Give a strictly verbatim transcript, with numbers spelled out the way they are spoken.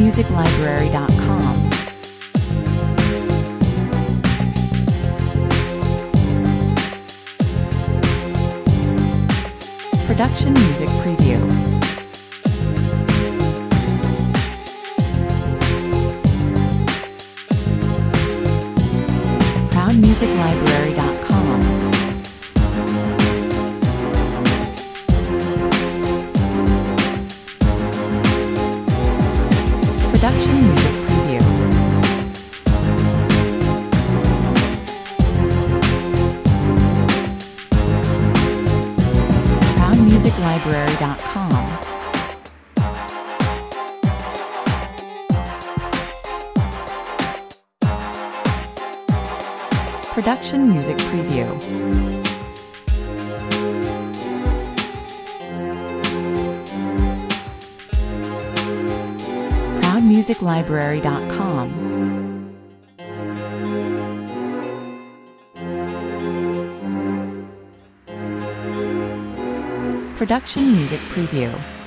music library dot com. Production Music Preview. proud music library dot com. Production Music Preview. proud music library dot com. Production Music Preview. proud music library dot com. Production Music Preview.